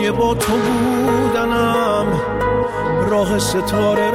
برای با تو بودنم راه ستاره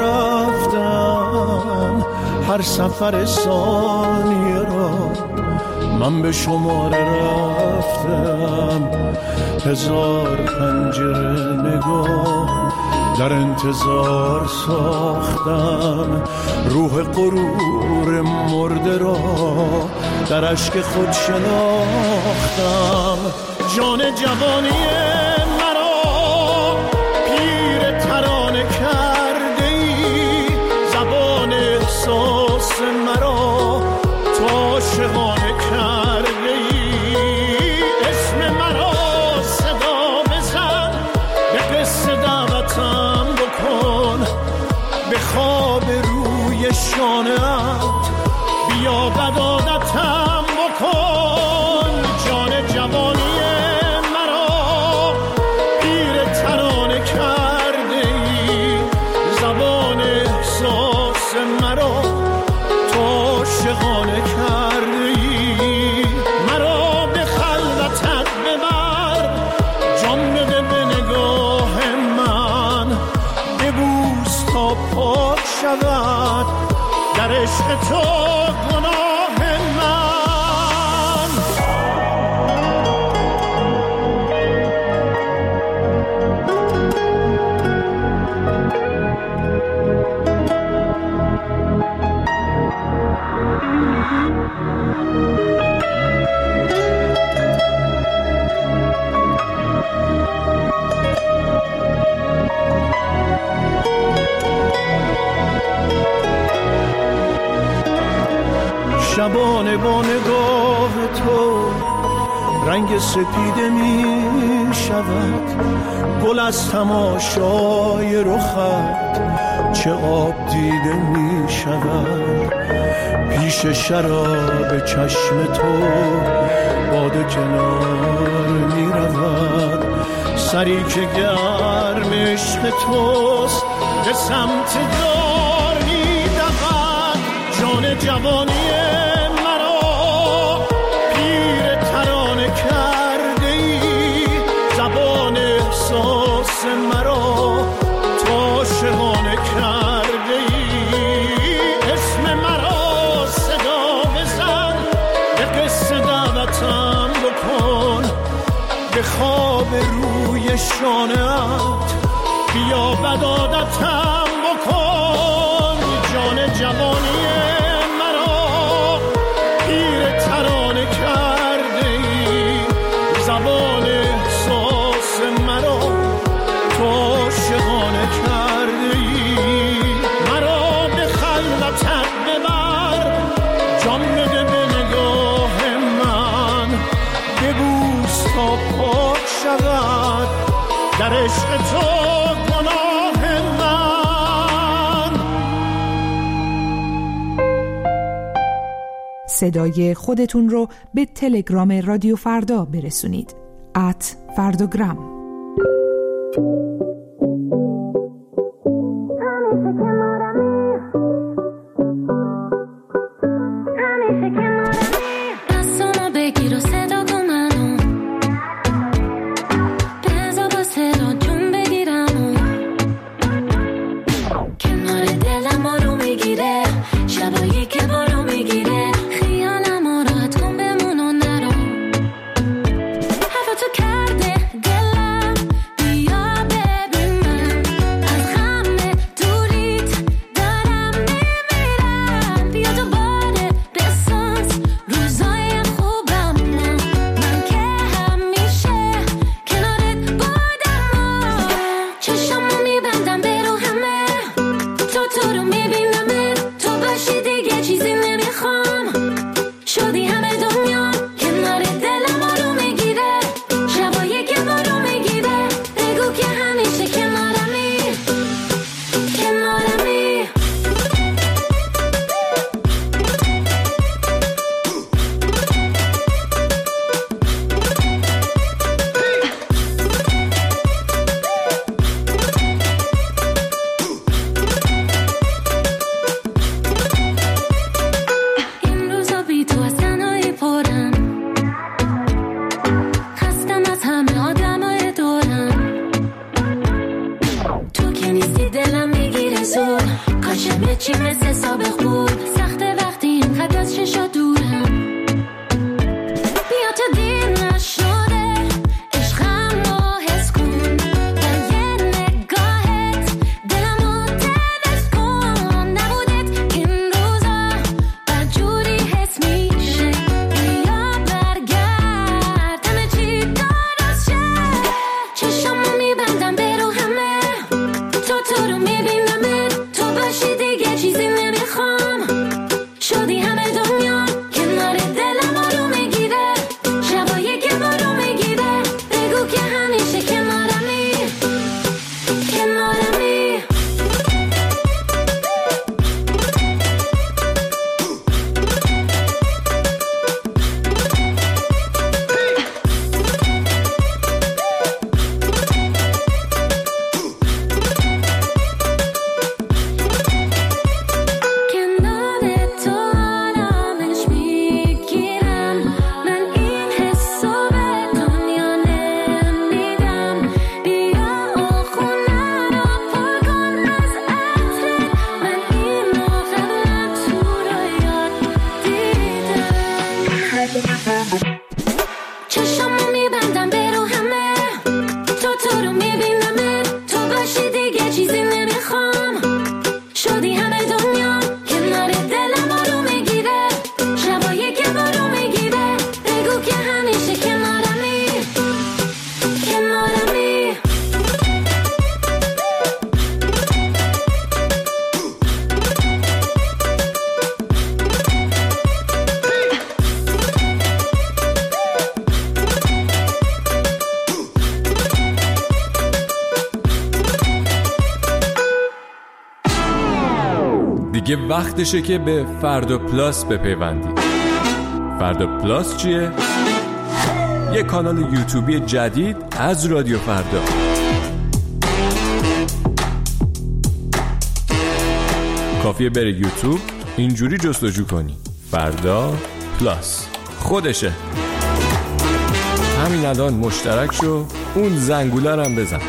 رفتم، هر سفر ثانیه را من به شماره رفتم. هزار پنجره نگاه در انتظار ساختم، روح غرور مرده را در اشک خود شناختم. جان جوانی مرا پیر ترانه کرده ای، زبان احساس مرا تو عاشقانه کرده ای. اسم مرا صدا بزن، به قصه دعوتم بکن، به خواب روی شانه‌ات بیا بدادتم بکن. جان جوانی مرا پیر ترانه کرده ای، زبان احساس مرا تو عاشقانه کرده ای. مرا به خلوتت ببر، جان بده به نگاه من، ببوس تا پاک شود در عشق تو گناه من. شبانه با نگاه تو رنگ سپیده می شود، گل از تماشای رخت چه آب دیده می شود. پیش شراب چشم تو باده کنار می رود، سری که گرم عشق توست به سمت دار می دود. جان جوانی مرا پیر ترانه کرده ای، زبان احساس مرا تو عاشقانه کرده ای. اسم مرا صدا بزن، به قصه دعوتم بکن، به خواب روی شانه‌ات بیا بدادتم بکن. جان جوانی مرا پیر ترانه کرده ای، زبان احساس مرا تو عاشقانه کرده ای. مرا به خلوتت ببر، جان بده به نگاه من، ببوس تا پاک شود در عشق تو گناه من. صدای خودتون رو به تلگرام رادیو فردا برسونید @فرداگرام. کرده دلم بیا چشمو میبندم برو همه تو رو میبینم تو باشی دیگه چیزی نمیخوام شدی همه دنیا کنار دلم رو میگیره شبایی که برو میگیره بگو که همیشه کنارمی دیگه وقتشه که به فردا پلاس بپیوندید. فردا پلاس چیه؟ یه کانال یوتیوبی جدید از رادیو فردا. کافیه بری یوتیوب اینجوری جستجو کنی فردا پلاس، خودشه. همین الان مشترک شو، اون زنگوله رو هم بزن.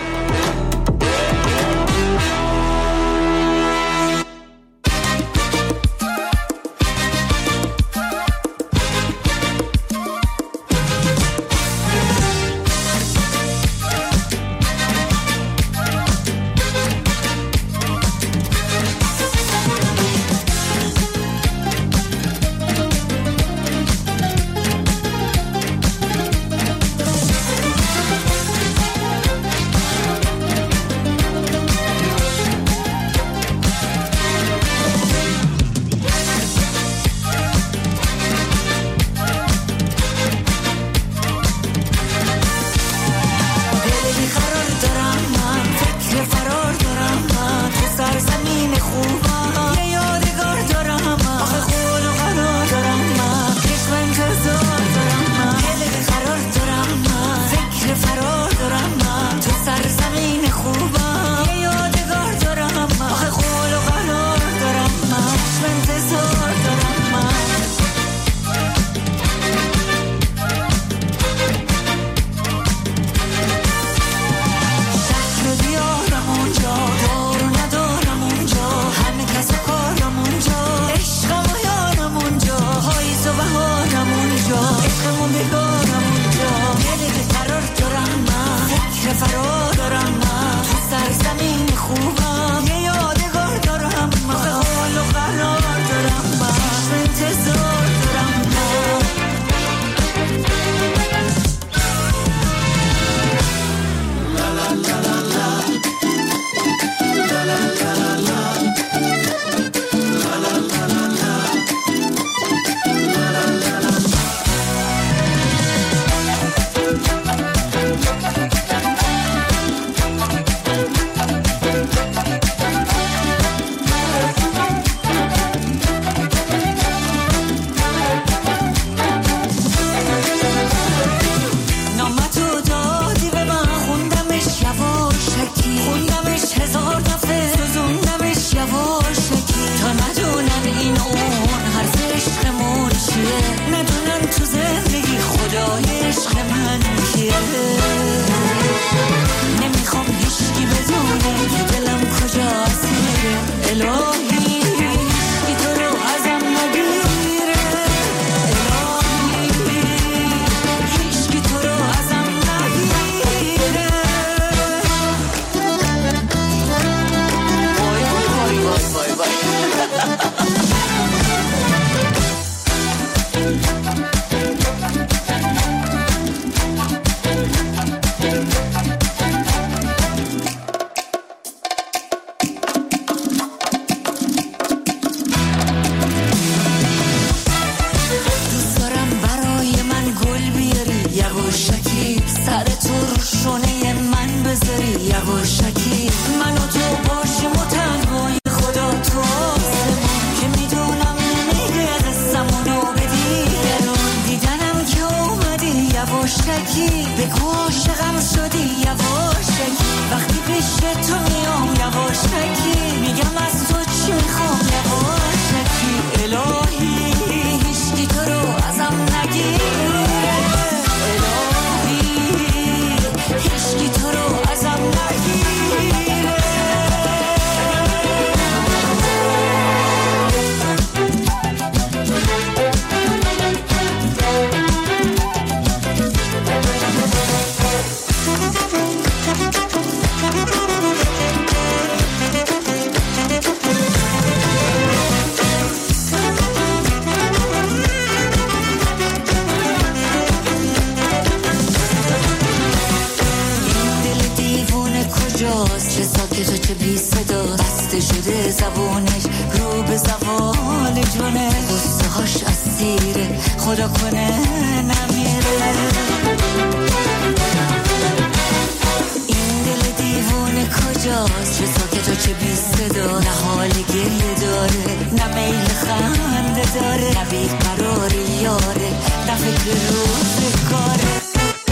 نمیره. این دل دیوونه کجاست؟ چه ساکت و چه بی صدا، نه حال گریه داره نه میل خنده داره، نه بیقراری یاره نه فکر روزگاره.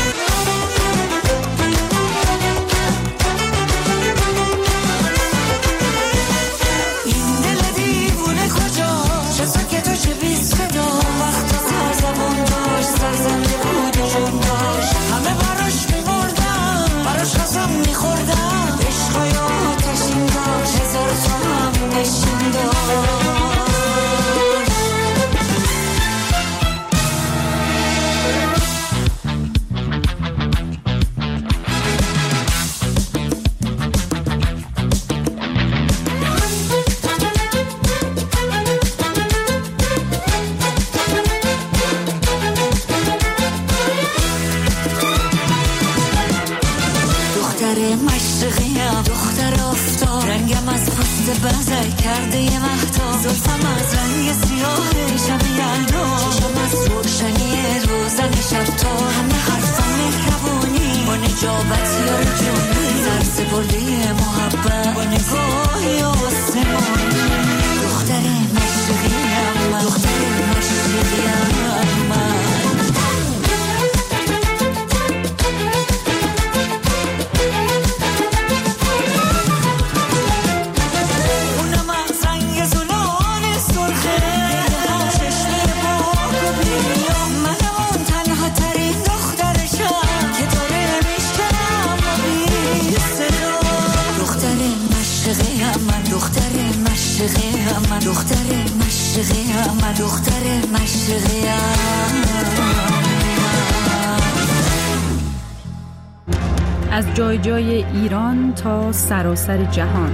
از جای جای ایران تا سراسر جهان.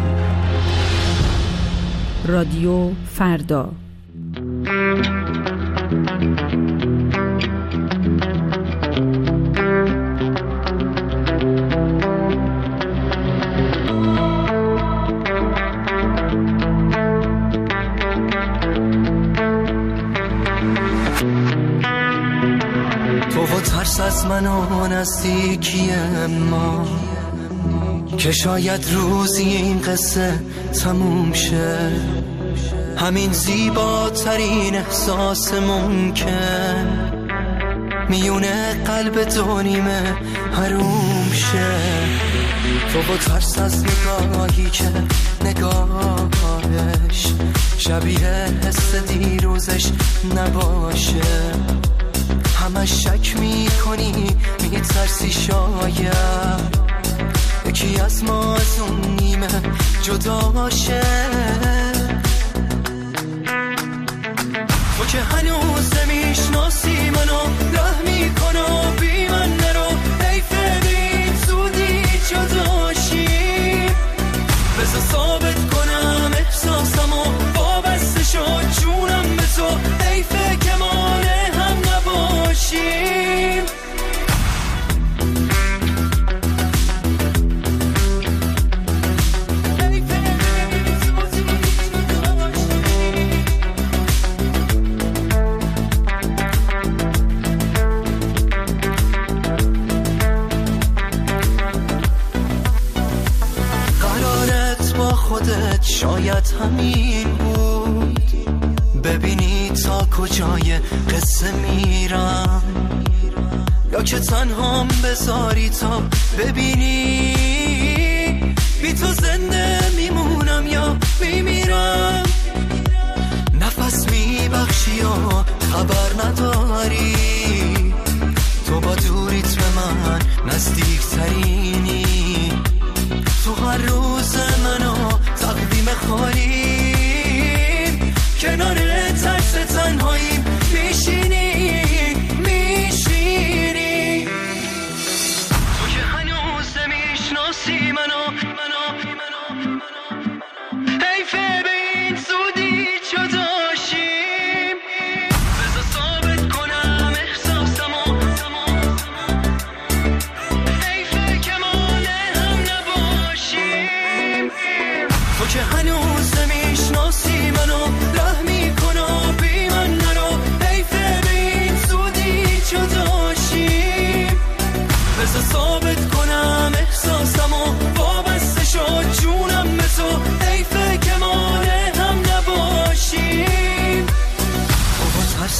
رادیو فردا. ترس از من و نزدیکی ما که شاید روزی این قصه تموم شه، همین زیباترین احساس ممکن میونه قلب دو نیمه حروم شه. تو با ترس از نگاهی که نگاهش شبیه حس دیروزش نباشه، همه شک میکنی میترسی شاید یکی از ما از اون نیمه جدا شه. تو که هنوز نمیشناسی منو راه میکنو بی من نرو، حیفه بین زودی جداشی، بذار ثابت کنم احساسمو وابسته شد جونم به تو، حیفه که مانه هم نباشیم. خودت شاید همین بود، ببینی تا کجای قصه میرم، یا که تنهام بذاری تا ببینی بی تو زنده میمونم یا میمیرم. نفس میبخشی و خبر نداری، تو با دوریت به من نزدیک ترینی، تو هر روز منو تقویم خالیم، کنار ترس تنهاییم میشینی. تو که هنوز نمیشناسی منو حیفه به این زودی جداشیم، بذار ثابت کنم احساس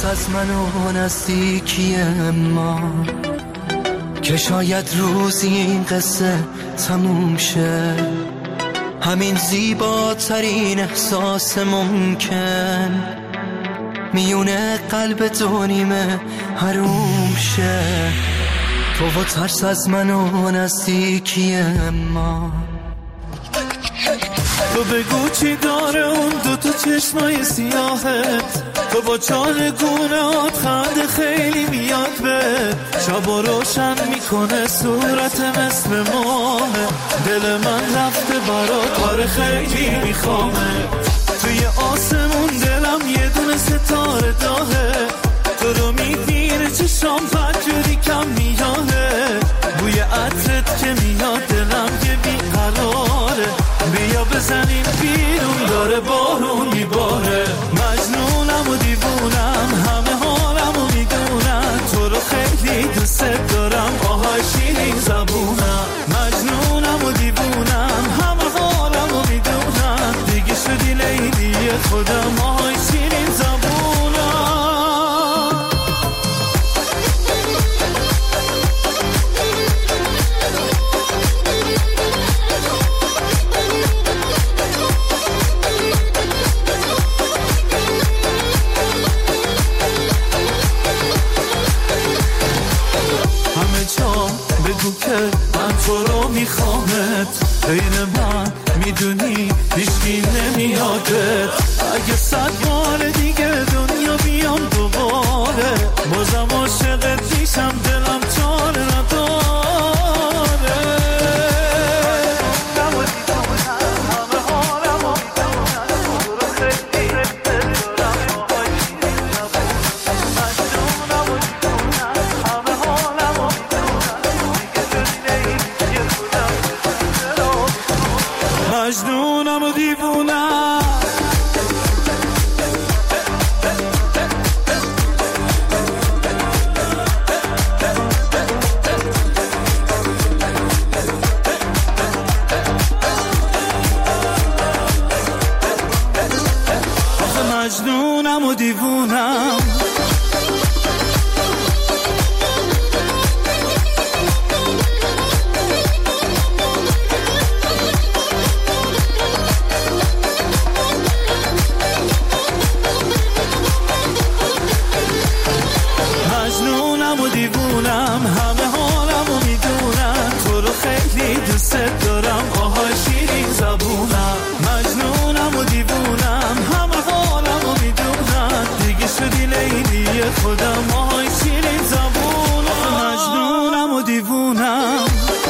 ترس از من و نزدیکی ما، که شاید روزی این قصه تموم شه. همین زیباترین احساس ممکن میونه قلب دو نیمه حروم شه. تو و ترس از من و نزدیکی ما. تو بگو چی داره اون دوتا چشمای سیاهت، تو با چالگونات خنده خیلی میاد به شبا روشن میکنه صورت مثل ماهه. دل من رفته برات کار خیلی میخوامه، توی آسمون دلم یه دونه ستاره داهه. تو رو میبینه چشام بدجوری کم میاده، بوی عطرت که میاد دلم یه بیقراره. بیا بزنیم بیرون داره بارون میباره. مجنونم و دیوونم همه حالم و میدونم، تو رو خیلی دوست دارم آهای شیرین زبونم. مجنونم و دیوونم همه حالم و میدونم، دیگه شدی لیلی خودم آهای شیرین زبونم. که من تو رو میخوامت، بین من میدونی هیچکی نمیادت. اگه 100 بار دیگه دنیا بیام دوباره، بازم عاشقت میشم دلم چاره نداره. مجنونم و دیوونم. مجنونم و دیوونم. مجنونم و دیوونم همه حالم و میدونم، تو رو خیلی دوست دارم آهای شیرین زبونم. مجنونم و دیوونم همه حالم و میدونم، دیگه شدی لیلی خودم آهای شیرین زبونم. مجنونم و دیوونم.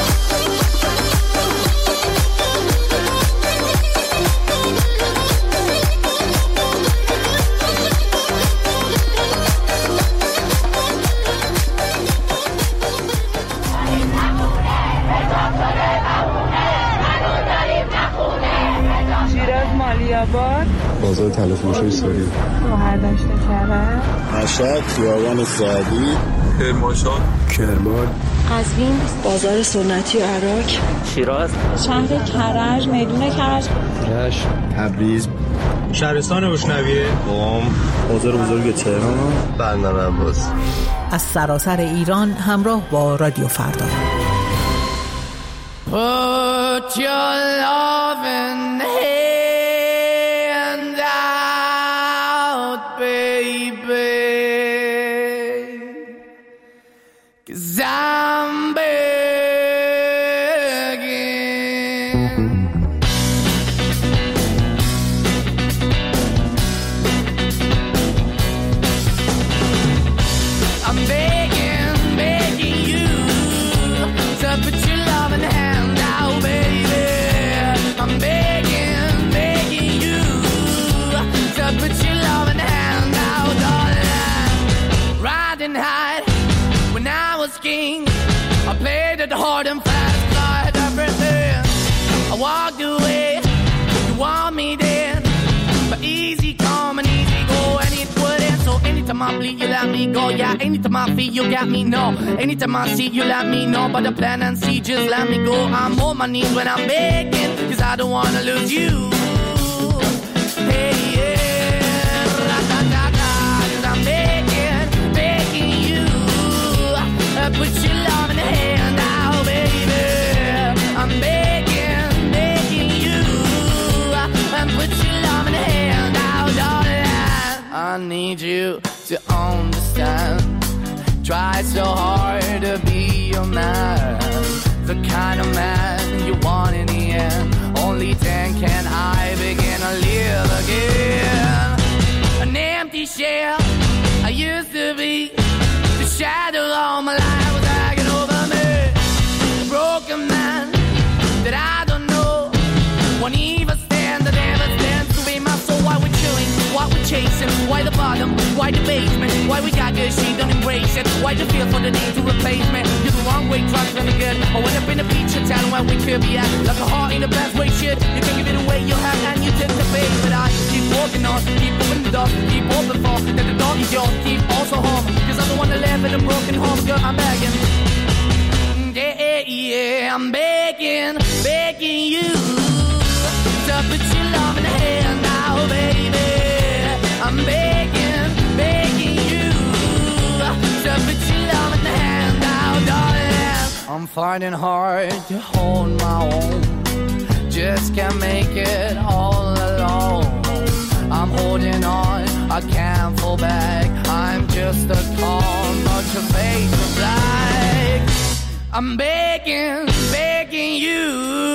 بازار تلفروشی سوری، برداشت کرد، مشهد، خیابان سعدی، کرمانشاه، کرمان، قزوین، بازار سنتی عراق، شیراز، شهر کرج، میدون کرج، رشت، تبریز، شهرستان بوشنویه، قم، بازار بزرگ تهران، بندر عباس. از سراسر ایران همراه با رادیو فردا. Put your loving hand out, baby, 'cause I'm begging. I'm begging, begging you to put your loving hand out, baby. I'm begging, begging you to put your loving hand out, darling. Riding high when I was king, I played it hard and fast, 'cause I had everything. I walked away, you want me then, but easy come and easy go, and it wouldn't. So anytime I bleed, you let me go. Yeah, anytime I feel, you got me, no. Anytime I see, you let me know. But the plan and see, just let me go. I'm on my knees when I'm begging, 'cause I don't wanna lose you. Hey, yeah, ra-da-da-da, 'cause I'm begging. Try so hard to be your man, the kind of man you want in the end. Only then can I begin to live again. An empty shell I used to be, the shadow all my life was hanging over me. A broken man that I don't know, won't even stand, that never stands to be my soul. Why we're chilling, why we're chasing, why the bottom, why the basement, why we got good, she don't embrace it, why the feel for the need to replace me. You're the wrong way, trying to be good. I went up in a feature town where we could be at, like a heart in the best way, shit. You can give it away, you have, and you take the bait. But I keep walking on, keep moving the door, keep open for, that the door is yours, keep also home. Cause I'm the one that live in a broken home, girl, I'm begging. Yeah, yeah, I'm begging, begging you to put your love in the hand now, baby. I'm begging, begging you to put your love in the hand now, darling. I'm finding hard to hold my own, just can't make it all alone. I'm holding on, I can't fall back, I'm just a call, not your face of black. I'm begging, begging you,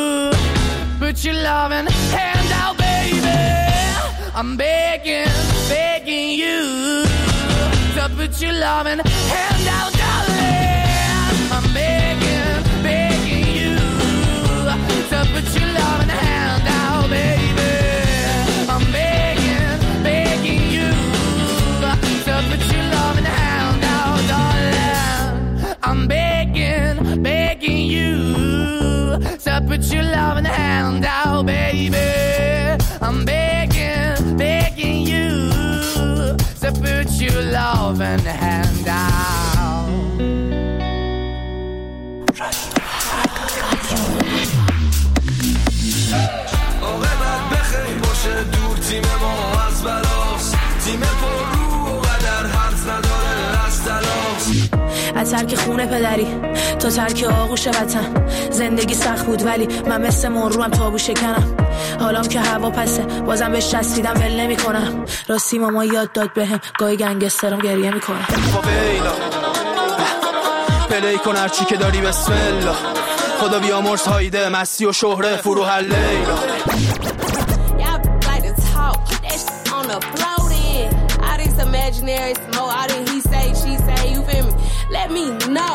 put your loving hand out, baby. I'm begging, begging you, to put your loving hand out, darling. I'm begging, begging you, to put your loving hand out, baby. I'm begging, begging you, to put your loving hand out, darling. I'm begging, begging you, to put your loving hand out, baby. I'm begging, begging you, to put your loving hand out. عاقبت بخیر باشه دور تیم ما از بلاست، تیم پر رو و قدر حرف نداره از تلاست. از ترک خونه پدری تا ترک آغوش وطن، زندگی سخت بود ولی من مثل مروم تابو شکنم. حالام که هوا پسه بازم بهش چسبیدم ول نمی کنم. راستی ماما یاد داد بهم گاهی گنگسترم گریه میکنم. ویلا پلی کن هرچی که داری بسم الله، خدا بیامرز هایده مستی و شهره فروح لیلا. Imaginary smoke, all that he say, she say, you feel me? Let me know.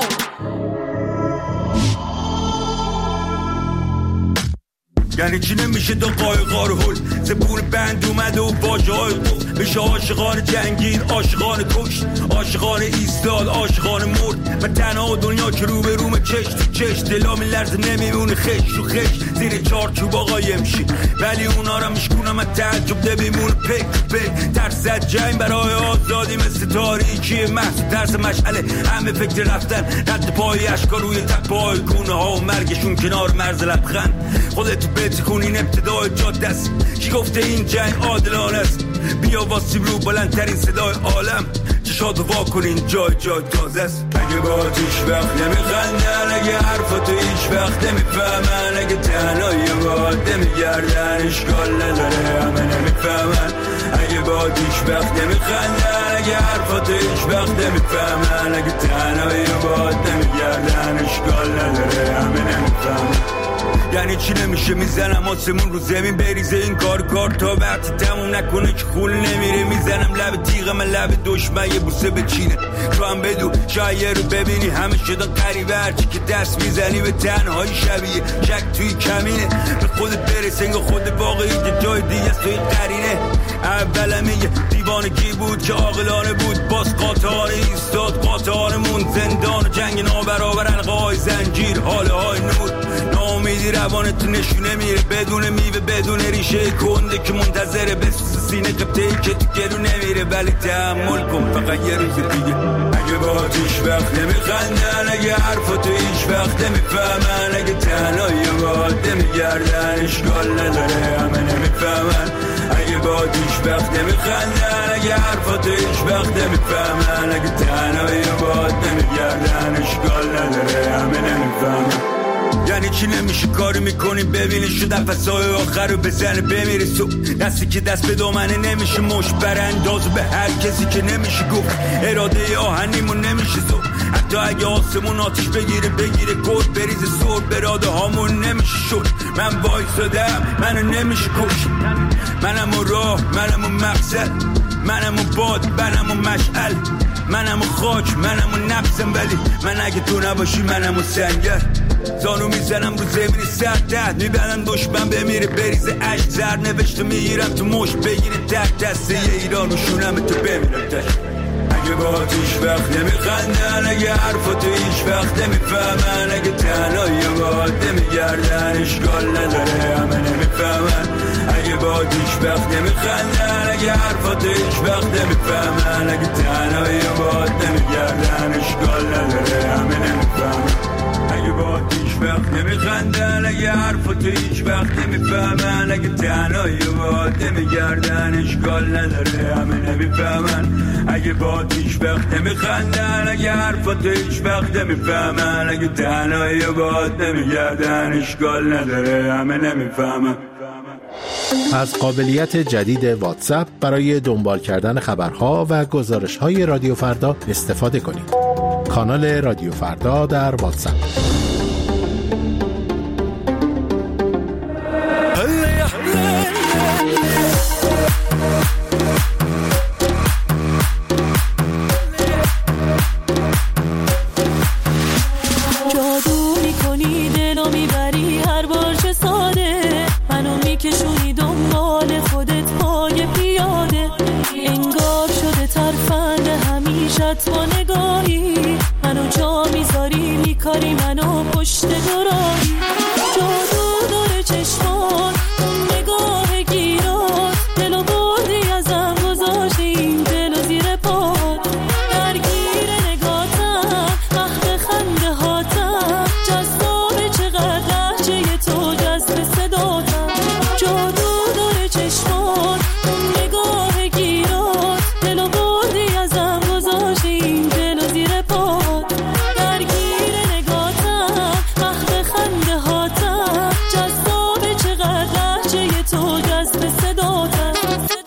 یعنی چی نمیشه دو قایقار هل زبون بند اومده و باجه های قفل بشه عاشقان جنگیر، عاشقان کشت، عاشقان ایستاد، عاشقان مرد. من تنها دنیا که رو به روم چش تو چش، دلا میلرزه نمیمونه خش تو خش، زیر چارچوب قایم شی ولی اونا را میشکونم از تعجب ده بیمونه پک پک. ترس از جنگ برای آزادی مثل تاریکی محض، ترس مشعله همه فکر رفتن، رد پای اشکا روی تپای گونه ها و مرگشون کنار مرز لبخند. خودتو بتکن این ابتدای جاده است، کی گفته این جنگ عادلانه است؟ بیا واسیم رو بلندترین صدای عالم، چشاتو وا کنین جای جای تازه است. اگه با هیچ وقت نمیخندن، اگه حرفاتو هیچ وقت نمیفهمن، اگه تنهایی باید نمیگردن اشکال نداره همه نمیفهمن. اگه با هیچ وقت نمیخندن، اگه حرفاتو هیچ وقت نمیفهمن، اگه تنهایی باید نمیگردن اشکال نداره همه نمیفهمن. یعنی چی نمیشه میزنم آسمون رو زمین بریزه این کار تا وقتی تموم نکنه که خون نمیره. میزنم لب تیغم لب دشمن یه بوسه بچینه، تو هم بدو شاید رو ببینی همه شدن قریبه، هرچی که دست میزنی به تنهایی شبیه شک توی کمینه. به خودت برسه انگاه خود واقعی که جای دیگه است توی قرینه. اولم یه دیوانگی بود که عاقلانه بود، باز قاطعانه ایستاد قاطعانمون، زندان و جنگ نابرابر حلقه‌های زنجیر، حاله های نور. ناامیدی روانت نشونه میره بدون میوه بدون ریشه کنده که منتظره بسوز سینه قبطه‌ای که تو گلو نمیره، ولی تحمل کن فقط یه روز دیگه. اگه با هیچ وقت نمیخندن، اگه حرفاتو هیچ وقت نمیفهمن، اگه تنهایی باید نمیگردن اشکال نداره همه نمیفهمن. اگه با هیچ وقت نمیخندن، اگه حرفاتو هیچ وقت نمیفهمن، اگه تنهایی باید نمیگردن اشکال نداره همه نمیفهمن. یعنی یکی نمیشه کاری میکنی ببینی شو نفسای آخر رو بزنه بمیری تو دستی که دست به دامنه نمیشه مش برانداز به هر کسی که نمیشه گفت اراده آهنیمون نمیشه زو حتی اگه آسمون آتیش بگیره گل بریزه سر براده هامون نمیشه شد من وایسادم منو نمیشه کش منم و راه منم و مقصد منم و باد منم و مشعل منم و خاک منم و نفسم ولی من اگه تو نباشی منم و سنگر زانو میزنم رو زمینی سردت میبرن دشمن بمیره بریزه عشق زر نوشته میگیرم تو مش بگیره تک دسته ایران رو شونم تو بمیرم تش اگه با هیچ وقت نمیخندن اگه حرفاتو هیچ وقت نمیفهمن اگه تنهایی با نمیگردن اشکال نداره همه نمیفهمن اگه با هیچ وقت نمیخندن اگه حرفاتو هیچ وقت نمیفهمن اگه تنهایی با نمیگردن اشکال نداره همه نمیفهمن اگه با هیچ وقت نمیخندن اگه حرفاتو هیچ وقت نمیفهمن اگه تنهایی با نمیگردن اشکال نداره همه نمیفهمن اگه با هیچ وقت نمیخندن اگه حرفاتو هیچ وقت نمیفهمن اگه تنهایی با نمیگردن اشکال نداره همه نمیفهمن. از قابلیت جدید واتساپ برای دنبال کردن خبرها و گزارش‌های رادیو فردا استفاده کنید. کانال رادیو فردا در واتساپ. جادو میکنی دلو میبری هر بار چه ساده منو میکشونی دنبال خودت پای پیاده انگار شده ترفند همیشت با نگاهی منو جا میذاری میکاری منو پشت دراهی جادو داره چشمان اون نگاه گیرات دلو بردی ازم گذاشتی این دلو زیر پات درگیر نگاتم وقت خنده هاتم جذاب چقدر لحجه تو جذب صداتم جادو داره چشمان اون نگاه گیرات دلو بردی ازم گذاشتی این دلو زیر پات درگیر نگاتم وقت خنده هاتم جذاب چقدر لحجه تو جذب صداتم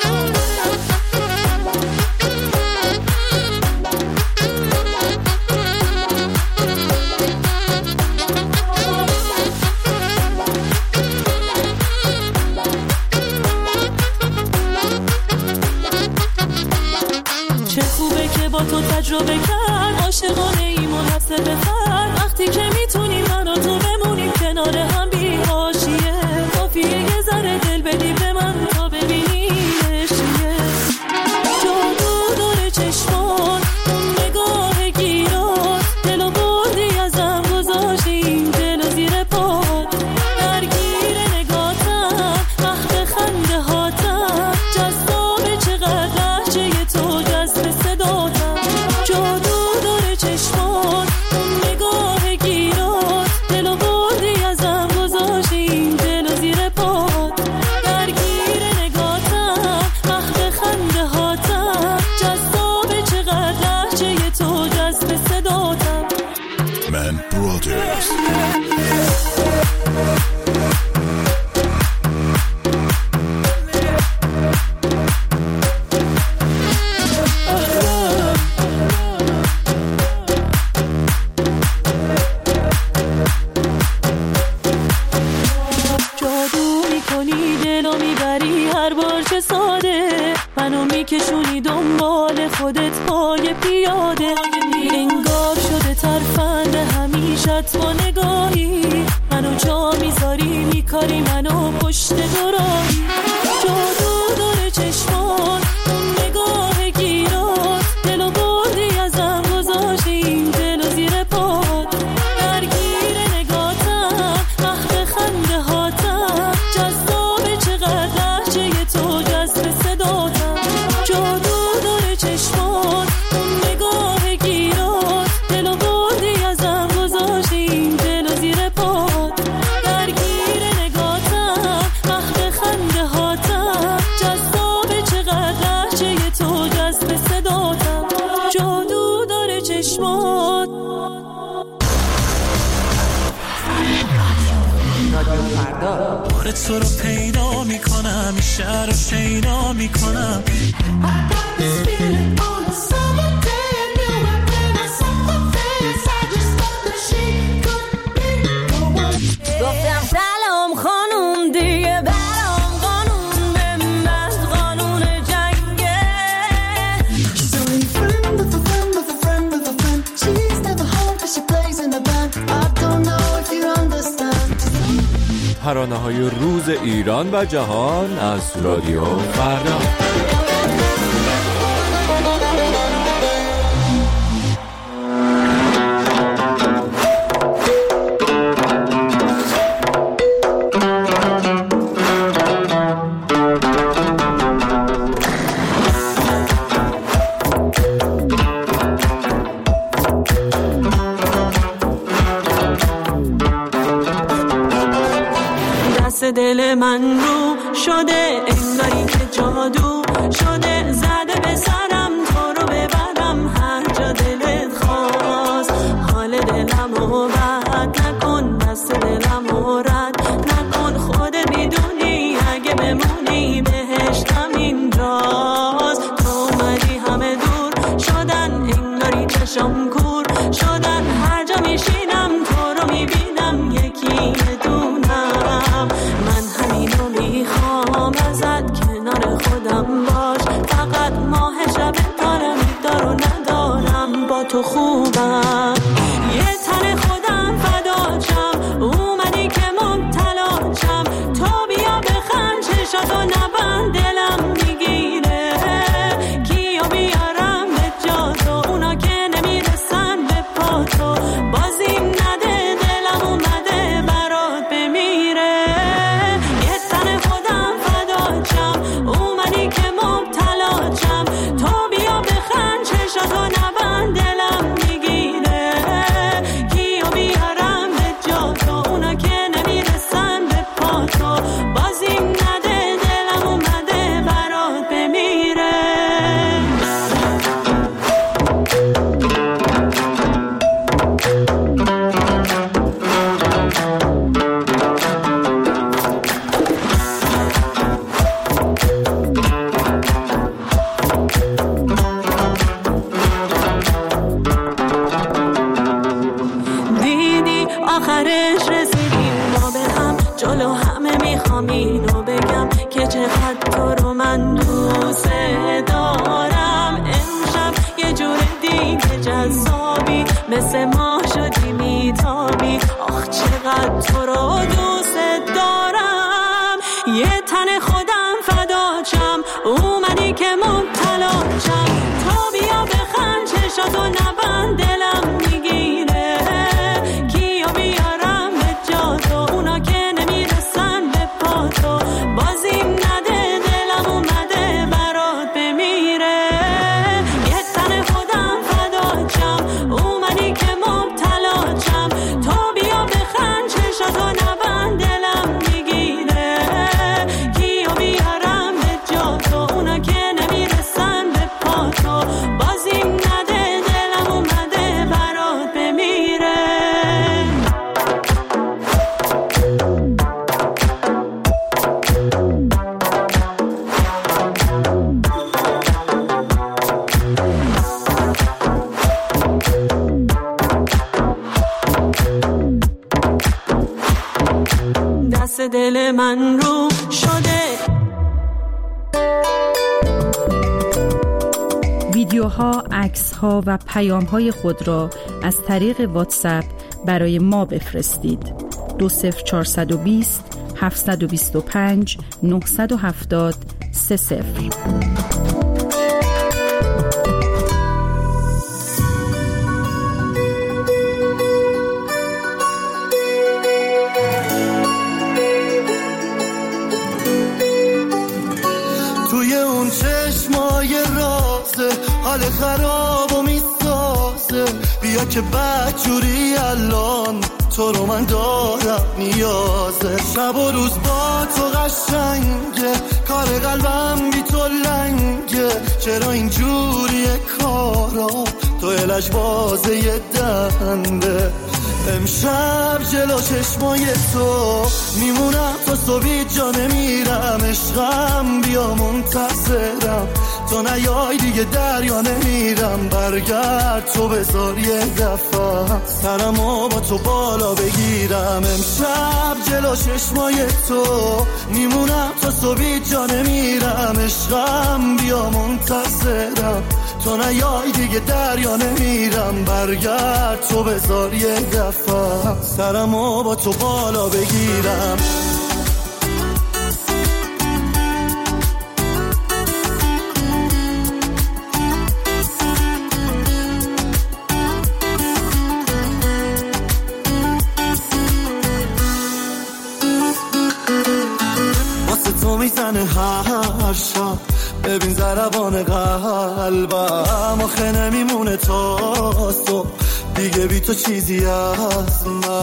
چه خوبه که با تو تجربه کرد عاشقانه ایمون حفظه بخر وقتی که میتونیم من و تو بمونیم کنار هم بی حاشیه کافیه یه ذره دل بدی به من تا ببینیمش چیه جادو داره چشمان اون نگاه گیرات دلو بردی ازم گذاشتی این دلو زیر پات درگیر نگاتم وقت خنده هاتم جذاب چقدر لحجه تو جذب صداتم جادو داره چشمان اون نگاه گیرات دلو بردی ازم گذاشتی این دلو زیر پات درگیر نگاتم وقت خنده هاتم جذاب چقدر لحجه تو جذب صداتم من برادرز جادو میکنی دلو میبری هر بار چه ساده منو میکشونی دنبال خودت پای پیاده انگار شده ترفند همیشت با نگاهی منو جا میذاری میکاری منو پشت دراهی جادو داره چشمان اون نگاه گیرات دلو بردی ازم گذاشتی این دلو زیر پات درگیر نگاتم وقت خنده هاتم جذاب چقدر لحجه تو جذب صداتم جادو داره چشمان اون نگاه گیرات دلو بردی ازم گذاشتی این دلو زیر پات درگیر نگاتم وقت بار تو رو پیدا میکنم، این شهر رو شیدا میکنم. گفتم سلام خانوم دیگه برام قانون به من قانون جنگه. So a friend of a friend of a friend of a friend, she's never home cause she plays in a band. I don't know if you understand. ترانه‌های روز ایران و جهان از رادیو فردا. دل من رو شده انگاری که جادو شده، زده به سرم تو رو ببرم هر جا دلت خواست. حال دلم رو بد نکن، دست دلم رو رد نکن، خودت میدونی اگه بمونی بهشتم اینجاست. تو اومدی همه دور شدن انگاری چشم کور شدن، هر جا میشینم تو رو میبینم یکی دونم. من همینو میخوام ازت کنار خودم باش، فقط ماه شب دارم دارو ندارم با تو خوبم. یه تن خودم فداچم اومدی که مبتلاچم، تو بیا بخند چشاتو نبند دلم میگیره. کیو بیارم به جا تو اونا که نمیرسن به پا تو، بازیم نده دلم اومده برات بمیره. یه تن خودم فداچم اومدی که مبتلاچم، تو بیا بخند چشاتو نبند دلم میگیره. کیو بیارم به جا تو اونا که نمیرسن به پا تو، بازیم نده دلم اومده برات بمیره. دیدی آخرش رسیدیم ما به هم، جلو همه میخوام اینو بگم که چقدر تو رو من دوست دارم. امشب یه جور دیگه جذابی، مثل ما شدی میتابی، آخ چقدر تو رو دوست دارم. یه تن خودم فداچم اومدی که مبتلاچم، تو بیا بخند چشاتو نبند دلم میگیره. کیو بیارم به جا تو اونا که نمیرسن به پا تو، بازیم نده دلم اومده برات بمیره. یه تن خودم فداچم اومدی که مبتلاچم، تو بیا بخند چشاتو نبند دلم میگیره. کیو بیارم به جا تو اونا که نمیرسن به پا تو، بازیم نده دلم اومده برات بمیره. دست دل من رو شده. ویدیوها، عکس‌ها و پیام‌های خود را از طریق واتساپ برای ما بفرستید. 20420 725 970 30. توی اون چشمای رازه حال خراب و میسازه، بیا که بدجوری الان تو رو من دارم نیازه. شب و روز با تو قشنگه، کار قلبم بی تو لنگه. چرا اینجوریه کارا تو لجبازه دنده، امشب جلو چشمای تو میمونم تا صبح جا نمیرم، عشقم بیا منتظرم، تو نیای دیگه دریا نمیرم، برگرد تو بذار یه دفعه سرمو با تو بالا بگیرم. امشب جلو چشمای تو میمونم تا صبح جا نمیرم، عشقم بیا منتظرم، تو نیای دیگه دریا نمیرم، برگرد تو بذار یه دفعه سرمو با تو بالا بگیرم. واسه تو میزنه هر شب، ببین ضربان قلبم، آخه نمیمونه تا صبح دیگه بی تو چیزی از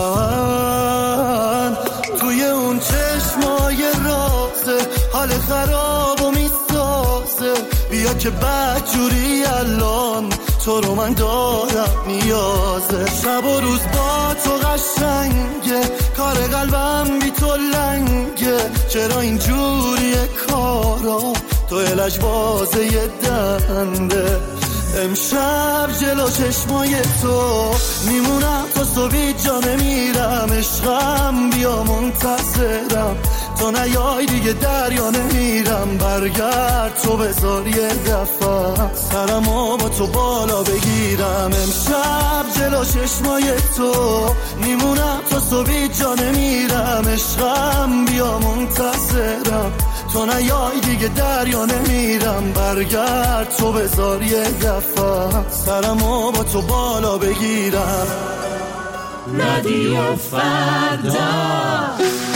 من. توی اون چشمای رازه حال خراب و میسازه، بیا که بدجوری الان تو رو من دارم نیازه، شب و روز با تو قشنگه، کار قلبم بی تو لنگه، چرا اینجوریه کارا تو لجبازه یه دنده. امشب جلو چشمای تو میمونم تا صبح جا نمیرم، عشقم بیا منتظرم، تو نیای دیگه دریا نمیرم، برگرد تو بذار یه دفعه سرمو با تو بالا بگیرم. امشب جلو چشمای تو میمونم تا صبح جا نمیرم، عشقم بیا منتظرم، تو نیای دیگه دریا نمیرم، برگرد تو بذار یه دفعه سرمو با تو بالا بگیرم. رادیو فردا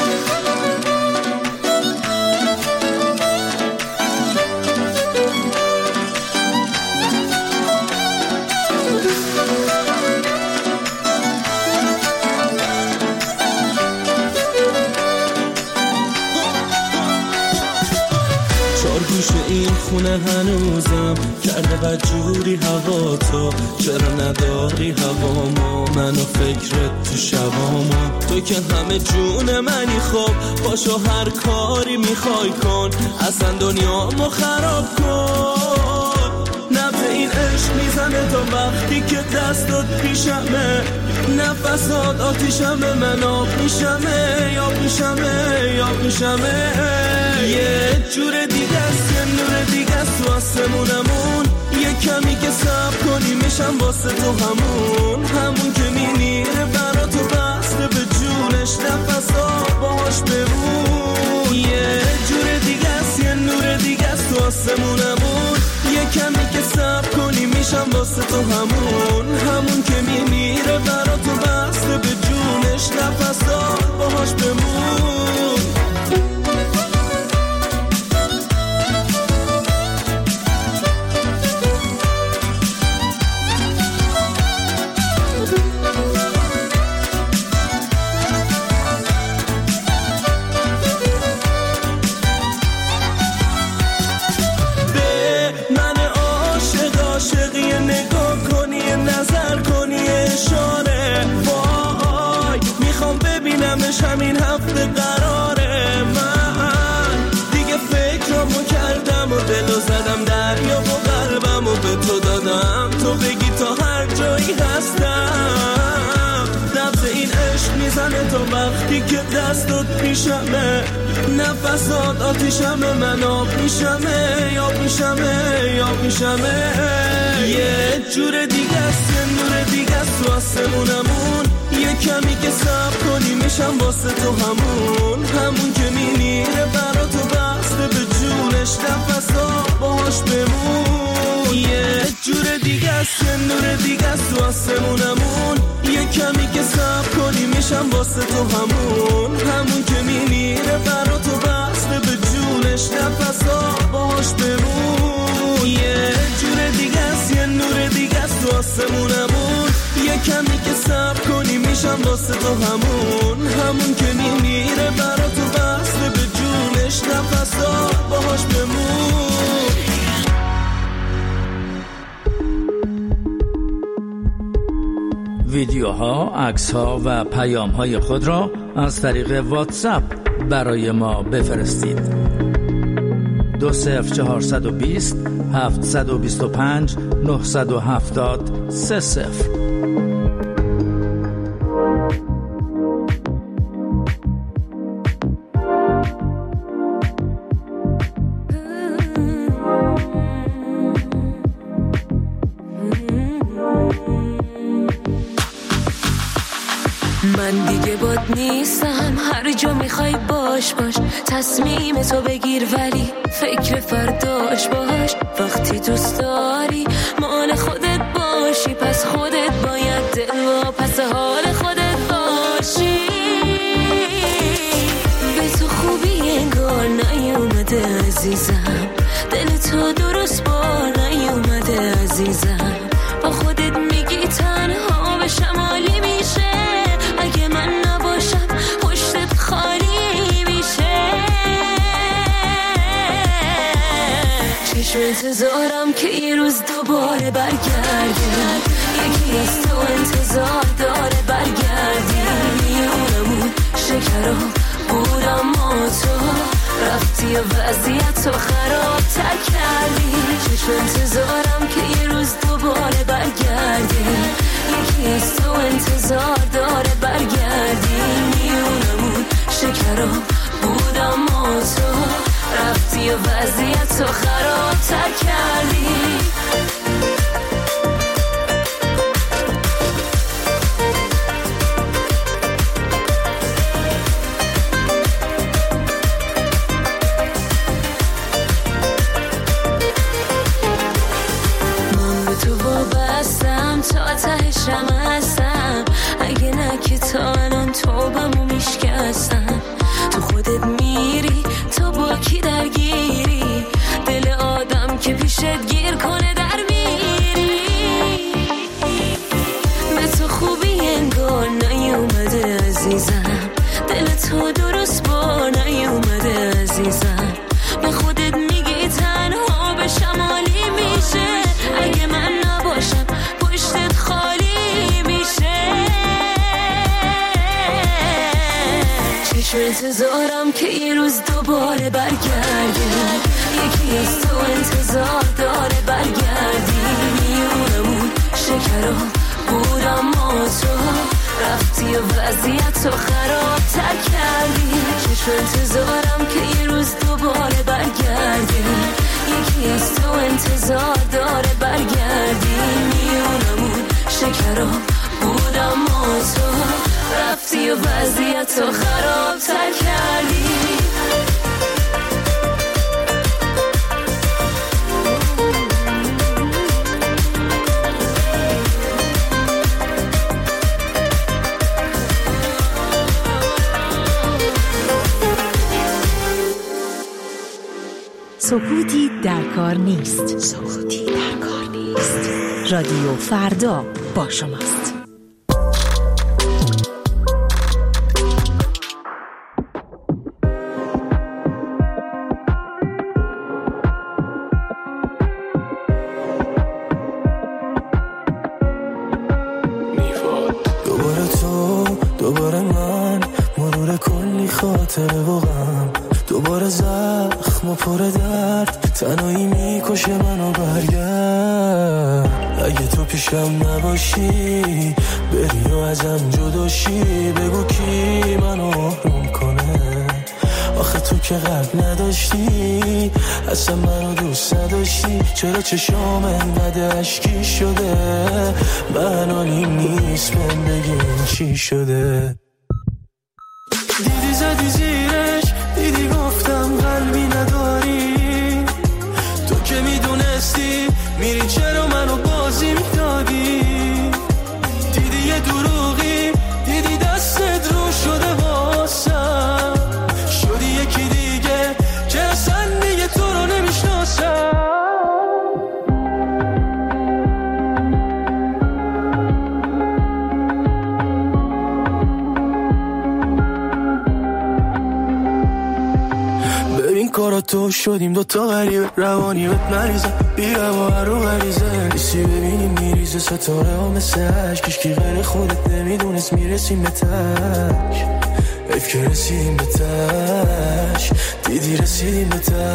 این خونه هنوزم کرده بدجوری هوا، تو چرا نداری هوامو، منو فکرت تو شبامو، تو که همه جون منی، خب باشو هر کاری میخوای کن، اصلا دنیامو خراب کن. نبض این عشق میزنه تا وقتی که دستات پیشمه، نفسات آتیشمه، من آب میشمه، یا میشمه، یا میشمه، یه جور دیگه است، یه نور دیگه است تو آسمونمون، یه کمی که صبر کنی میشم واسه تو همون که میمیره برا تو بسته به جونش، نفسات باهاش بمون، یه جور دیگه است، یه نور دیگه است تو آسمونمون، یه کمی که صبر کنی میشم واسه تو همون که میمیره برا تو بسته به جونش، نفسات باهاش بمون. همین هفته قراره، من دیگه فکرامو کردم و دلو زدم دریا و قلبمو به تو دادم، تو بگی تا هر جایی هستم. نبض این عشق میزنه تا وقتی که دستات پیشمه، نفسات آتیشمه، من آب میشمه، یا میشمه، یا میشمه، یه جور دیگه است، یه نور دیگه است تو آسمونمون، یه کمی که صبر کنی میشم واسه تو همون که میمیره برا تو بسته به جونش، نفسات باهاش بمون، یه جور دیگه است، یه نور دیگه است تو آسمونمون، یه کمی که صبر کنی میشم واسه تو همون که میمیره برا تو بسته به جونش، نفسات باهاش بمون، یه جور دیگه است، یه نور دیگه است تو آسمونمون، یه کمی که صبر کنی میشم واسه تو همون که میمیره برا تو بسته به جونش، نفسات باهاش بمون. ویدیوها، عکس‌ها و پیام‌های خود را از طریق واتساپ برای ما بفرستید. 20420 725 970 30. من دیگه باد نیستم، هر جا میخوای باش تصمیم تو بگیر ولی فکر فرداش باش. وقتی دوست داری مال خودت باشی، پس خودت باید دل و پس حال خودت باشی. به تو خوبی انگار نیومده عزیزم، دل تو درست بار نیومده عزیزم. با خودت میگی تنها به شمالی میشه، اگه من نباشم پشتت خالی میشه. چشم انتظارم که یه روز دوباره برگردی، یکی از تو انتظار داره برگردی. میونمون شکرا بود اما تو رفتی و وضعیت تو خراب تر کردی. چشم انتظارم که یه روز دوباره برگردی، یکی از تو انتظار داره برگردی. میونمون شکرا بود اما تو رفتی و وضعیت تو خراب تر کردی. تا تهشم هستم، اگه نه که تا الان توبمو میشکستم. تو خودت میری تا با کی درگیری، دل آدم که پیشت گیر کنه در میری. به تو خوبی انگار نیومده عزیزم، دل تو درست بار نیومده عزیزم. به خودت میگی تنها به شمالی میشه، اگه من نباشم پشتت خالی میشه. چشم انتظارم که یه روز دوباره برگردی، یکی از تو انتظار داره برگردی. میونمون شکرا بود اما تو رفتی و وضعیت تو خراب تر کردی. چشم انتظارم که یه روز دوباره برگردی، یکی از تو انتظار داره برگردی. میونمون شکرا بود اما تو رفتی و وضعیت تو خراب تر کردی. سکوتی در کار نیست. سکوتی در کار نیست. رادیو فردا با شماست. دوباره تو، دوباره من، مرور کلی خاطره و غم. دوباره زخم و پر درد، تنهایی میکشه منو. برگرد اگه تو پیشم نباشی، بری و ازم جداشی. بگو کی منو آروم کنه، آخه تو که قلب نداشتی، اصلا منو دوست نداشتی. چرا چشام انقدر اشکی شده، من آنیم نیست من بگیم چی شده. دیدی زدی زیرش، دیدی گفتم قلبی نداری. تو که میدونستی میری چرا منو بازی میدادی. دیدی یه دروغی، دیدی دستت رو شده واسم. شدی یکی دیگه که اصلا دیگه تو رو نمیشناسم. این کارا تو شدیم دوتا غریبه روانی بهت مریضه بیره و هر رو غریزه نیستی ببینیم میریزه ستاره ها مثل عشق کشکی غیر خودت نمیدونست میرسیم به تک حیف که رسیدیم به تش دیدی رسیدیم به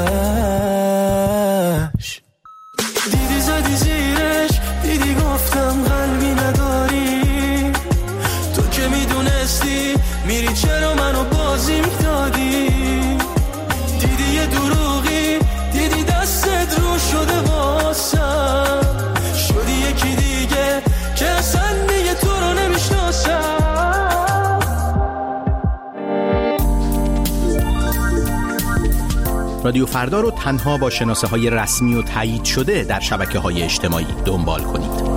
تش دیدی زدی زیرش دیدی گفتم قلبی نداری تو که میدونستی میری چرا منو بازی میدادی دیدی یه دروغی دیدی دستت رو شده واسم شدی یکی دیگه که اصلا دیگه تو رو نمیشناسم رادیو فردا رو تنها با شناسه های رسمی و تایید شده در شبکه های اجتماعی دنبال کنید.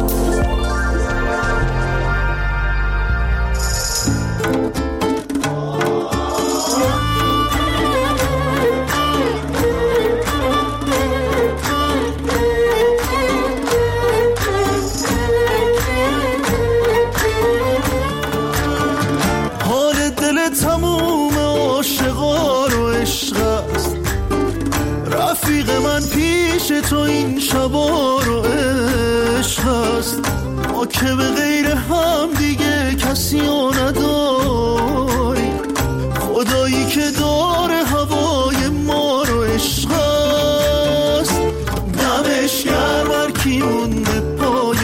حال دل تموم عاشقا رو عشق است رفیق من پیش تو این شبا رو عشق است ما که به غیر هم دیگه کسی رو نداری خدایی که داره هوای ما رو عشق است دمش گرم هر کی مونده پای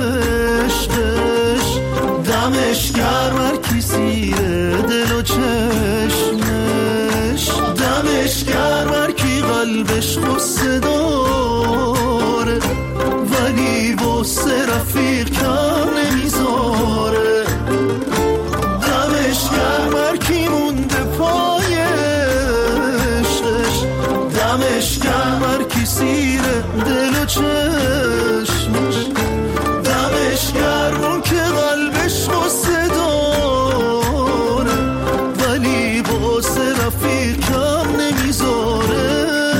عشقش دمش گرم هر کی سیره دل و چشمش دمش گرم هر کی قلبش غصه داره ولی واسه رفیق کم نمیذاره دمش گرم هر کی مونده پای عشقش دمش گرم هر کی سیره دل و چشمش دمش گرم اون که قلبش غصه داره ولی واسه رفیق کم نمیذاره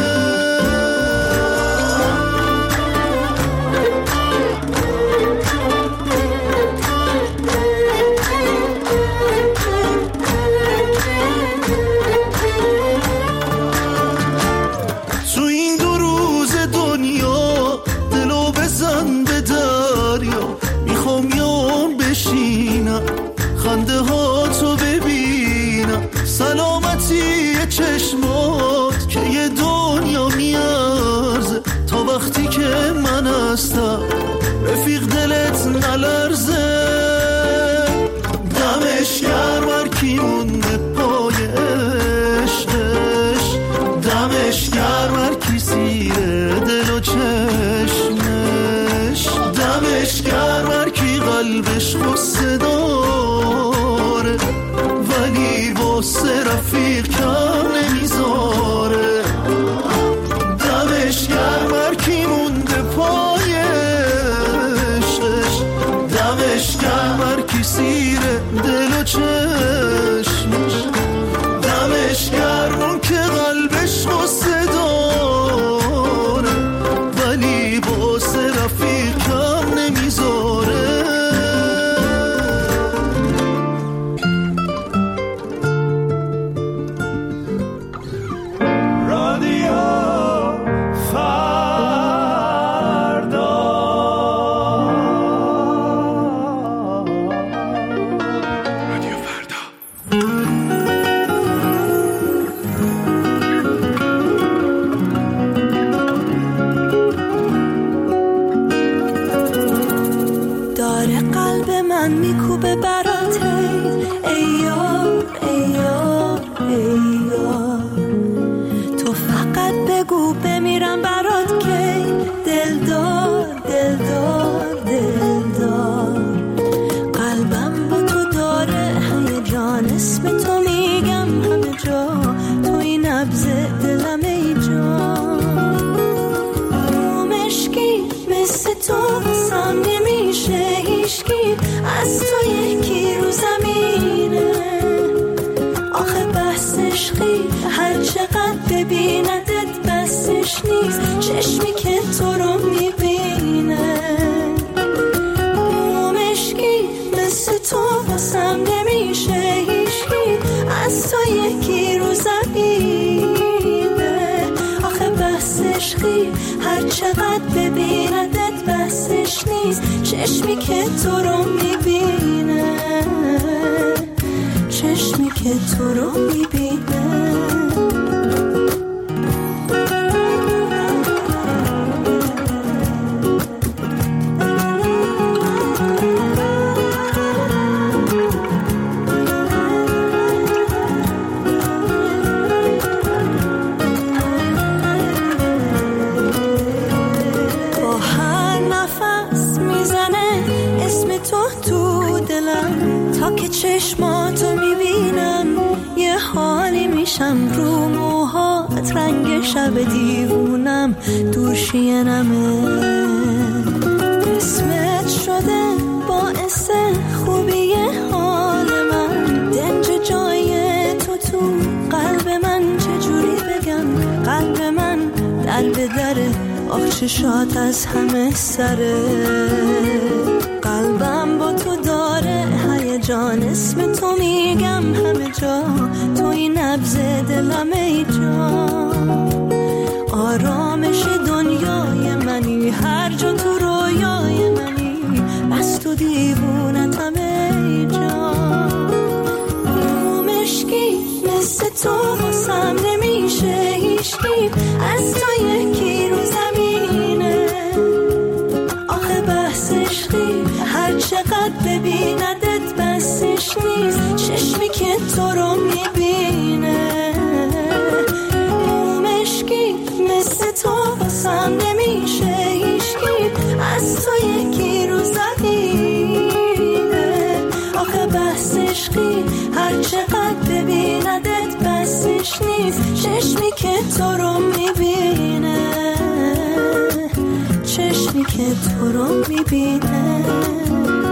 تو این 2 روز دنیا دلو بزن به دریا میخوام یان بشینم خنده ها تو ببینم سلامتی چشمات که یه دنیا میارزه تا وقتی که من هستم رفیق دلت نلرزه دمش گرم هر کی مونده پای عشقش دمش گرم هر کی سیره دل و چشمش دمش گرم هر کی قلبش غصه داره ولی واسه رفیق کم نمیذاره دمش گرم هر کی مونده پای عشقش دمش گرم هر کی سیره دل و چشمش دمش گرم اون که قلبش غصه داره ولی واسه رفیق کم نمیذاره داره قلب من میکوبه برات ای یار ای یار ای یار تو فقط بگو بمیرم برات کی دلدار دلدار دلدار قلبم با تو داره هیجان اسم تو میگم همه جا تو این نبض دلم ای جان مشکی مثل تو بسام نمیشه هیشکی از تو یکی رو زمینه آخه بحث عشقی هر چقدر ببیندت بسش نیست چشمی که تو رو میبینه مشکی مثل تو بسام نمیشه هیشکی از تو یکی رو زمینه چقدر ببیندت بسش نیست، چشمی که تو رو میبینه، چشمی که تو رو میبینه. چشماتو میبینم یه حالی میشم، رو موهات رنگ شب دیوونم، دوشینمه. اسمت شده باعث خوبی حال من، دنج جای تو قلب من، چجوری بگم قلب من در به دره، آخ چشات از همه سره. قلبم با تو داره هیجان، اسم تو میگم همه جا، توی نبض دلم ای جان. آرامش دنیای منی، هر جا تو رویای منی، بس تو دیوونتم ای جان. مشکی مثل تو واسم نمیشه هیچکی، از تو یکی رو زمینه. آخه بحث عشقی هر چقدر ببیندت بسش نیست، چشمی که تو رو میبینه. مشکی مثل تو واسم نمیشه هیچکی، از تو یکی رو زمینه. آخه بحث عشقی هر چقدر ببیندت بسش نیست، چشمی که تو رو میبینه، چشمی که تو رو میبینه.